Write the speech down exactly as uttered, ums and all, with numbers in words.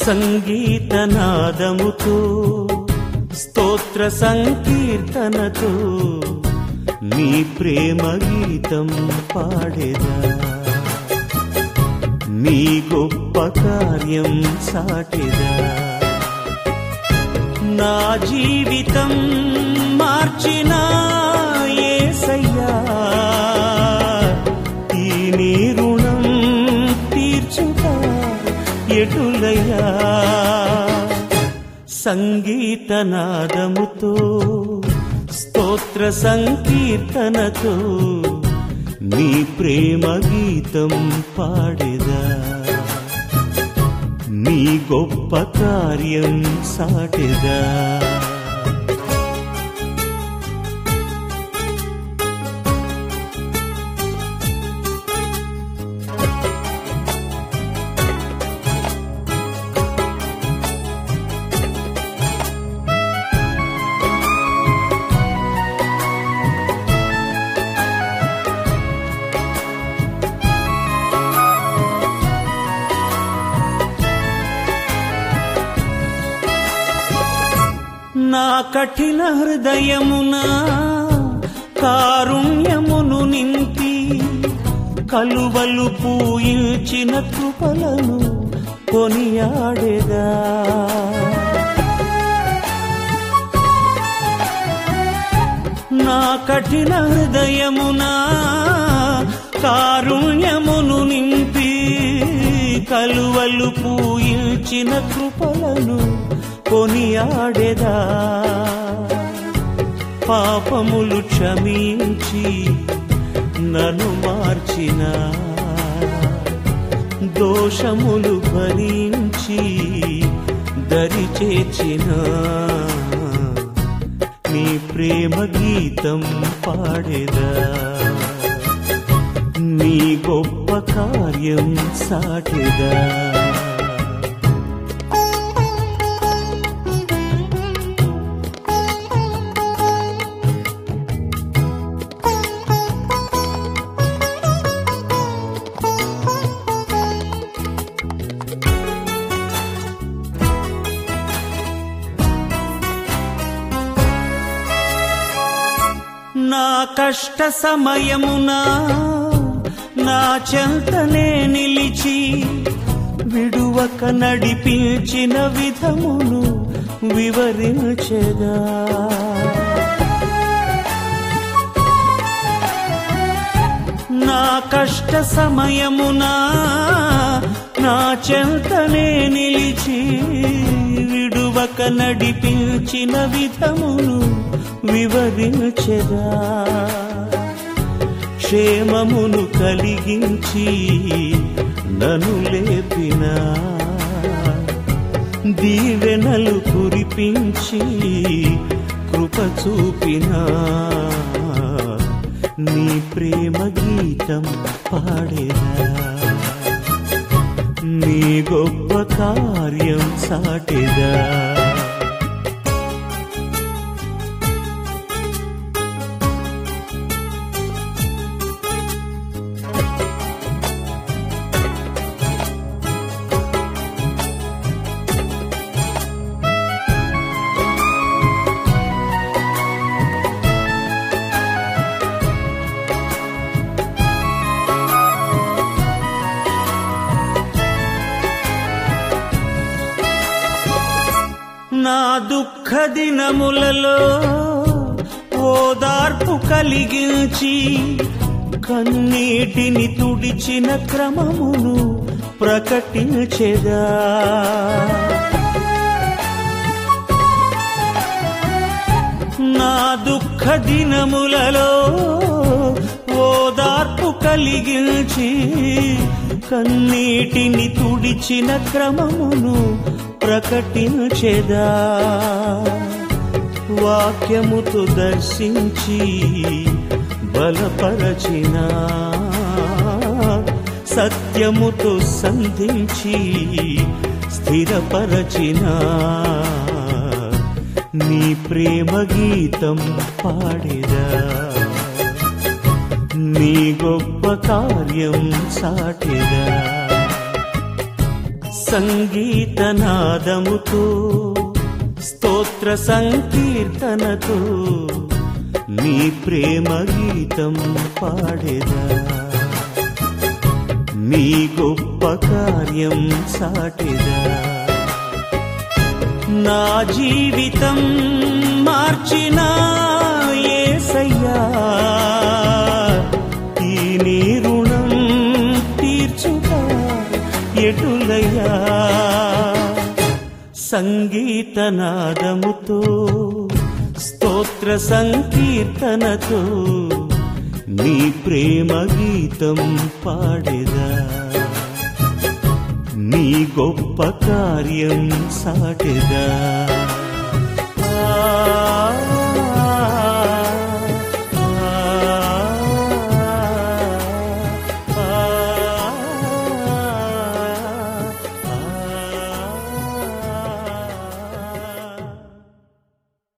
సంగీతనాదముతో స్తోత్ర సంకీర్తనతో నీ ప్రేమ గీతం పాడేదా, నీ గొప్ప కార్యం సాటేదా. నా జీవితం మార్చిన యేసయ్యా, ఈ నీ రుణం తీర్చుట ఎటులయ్యా. సంగీతనాదముతో స్తోత్ర సంకీర్తనతో నీ ప్రేమ గీతం పాడేదా, నీ గొప్ప కార్యం సాటేదా. నా కఠిన హృదయమున కారుణ్యమును నింపి కలువలు పూయించిన కృపలను కొనియాడేదా. నా కఠిన హృదయమున కారుణ్యమును నింపి కలువలు పూయించిన కృపలను కొనియాడేదా. పాపములు క్షమించి నన్ను మార్చిన, దోషములు భరించి దరి చేర్చిన నీ ప్రేమ గీతం పాడేదా, నీ గొప్ప కార్యం సాటేదా. నా కష్ట సమయమున నా చెంతనే నిలిచి విడువక నడిపించిన విధమును వివరించెదా. నా కష్ట సమయమున నా చెంతనే నిలిచి విడువక నడిపించిన విధమును వివరించెదా. క్షేమమును కలిగించి నన్ను లేపిన, దీవెనలు కురిపించి కృప చూపిన నీ ప్రేమ గీతం పాడేదా, నీ గొప్ప కార్యం సాటేదా. నా దుఃఖ దినములలో ఓదార్పు కలిగించి కన్నీటిని తుడిచిన క్రమమును ప్రకటించెదా. నా దుఃఖ దినములలో ఓదార్పు కలిగించి కన్నీటిని తుడిచిన క్రమమును ప్రకటించెదా. వాక్యముతో దర్శించి బలపరచిన, సత్యముతో సంధించి స్థిరపరచిన నీ ప్రేమ గీతం పాడేదా, నీ గొప్ప కార్యం సాటేదా. సంగీతనాదముతో స్తోత్ర సంకీర్తనతో నీ ప్రేమ గీతం పాడేదా నీ గొప్ప కార్యం సాటెదా నా జీవితం మార్చిన యేసయ్యా ఈ నీ రుణం తీర్చుట ఎటులయ్యా సంగీతనాదముతో స్తోత్ర సంకీర్తనతో నీ ప్రేమ గీతం పాడేదా నీ గొప్ప కార్యం సాటెదా